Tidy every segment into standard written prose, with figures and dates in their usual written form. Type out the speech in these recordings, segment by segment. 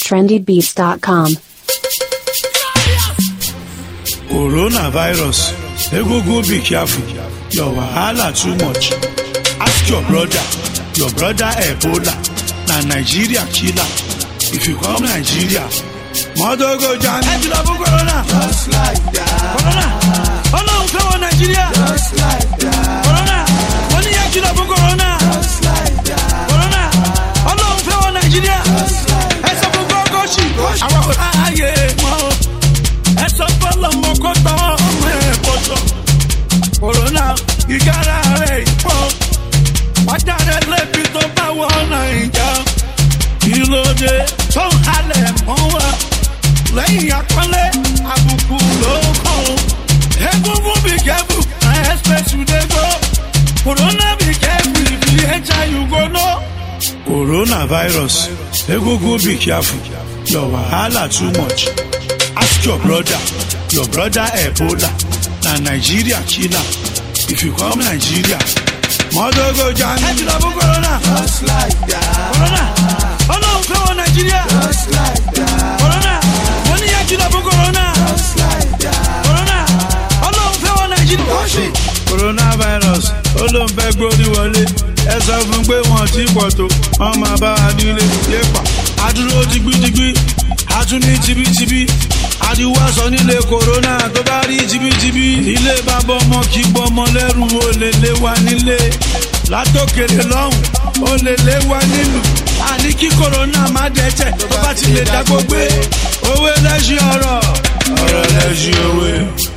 trendybeats.com. Coronavirus. Egungun, be careful. Your wahala too much. Ask your brother Ebola. Na Nigeria killer. If you come Nigeria, mother go down. Corona. Just like that. Corona. Oh no, come Nigeria. Just like that. Corona. Money killer for Corona. Just like that. Corona. Oh no, come Nigeria. Just like that. Esa for Goshi. Awa aye mo. Esa for la mo ko to me poto. Corona, you gotta hurry. What that let me to power Naija. You know the so hale mo wa. Lẹ́yìn àpọ́nlé àbùkù ló kàn ó. Egungun be careful, I expect you dey go. Corona be careful, if you enter you go know. Coronavirus, egungun be careful, your wahala too much. Ask your brother Ebola. Na Nigeria killer. If you come Nigeria, mother go down. Corona. Just like that. Corona. Oh no, come on Nigeria. Just like that. Corona. Corona. Just like that. Corona. Ọlọ́run fẹ́ wọ Nàìjíríà. Coronavirus olóńfẹ́ gbórí wọlé. Ẹ sọ fún pé wọ́n ti pọ̀ tó. Wọ́n máa bá wa nílé yépa. Adúró digbídigbí. Atún ní tibítibí. Ariwo aṣọ nílé Corona tó bá rí tibítibí. Ilé bàbá ọmọ kì í bọ́mọ lẹ́rù ó lè lé wa nílé. Látòkèrè lọ́hùn ó lè lé wa nílùú. Àní kí Corona má dẹ́tẹ̀ tó bá ti lè dá gbogbo. Owó lẹ́sìn ọ̀rọ̀ lẹ́sìn owó.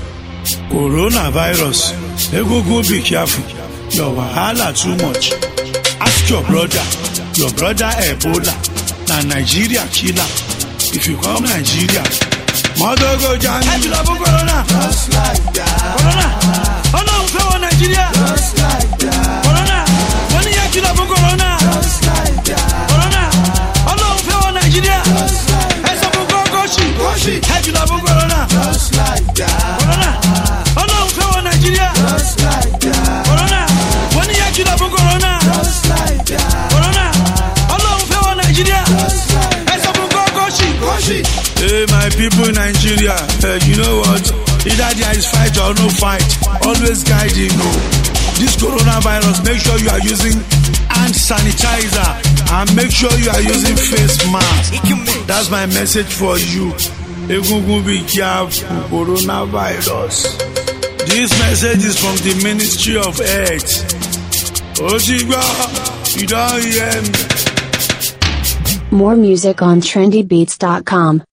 Coronavirus, egungun be careful, your wahala too much. Ask your brother Ebola. Na Nigeria killer. If you come Nigeria, mother go down. Corona. Just like that. Corona. Oh no, come on Nigeria. Just like that. Corona. Money killer for Corona. Just like that. Corona. Oh no, come on Nigeria. Just like that. Esa for Goshi. Killer for Corona. Just like that. Corona. Oh no, come on Nigeria. Just like that. Corona. Money killer for Corona. Just like that. Corona. Oh no, come on Nigeria. Just like that. Esa for Goshi. Goshi. Hey, my people in Nigeria, you know what? Either there is fight or no fight. Always guiding you. This coronavirus, make sure you are using hand sanitizer and make sure you are using face mask. That's my message for you. Egungun, be careful, coronavirus. This message is from the Ministry of Health. Ojiba, you don't hear me. More music on trendybeats.com.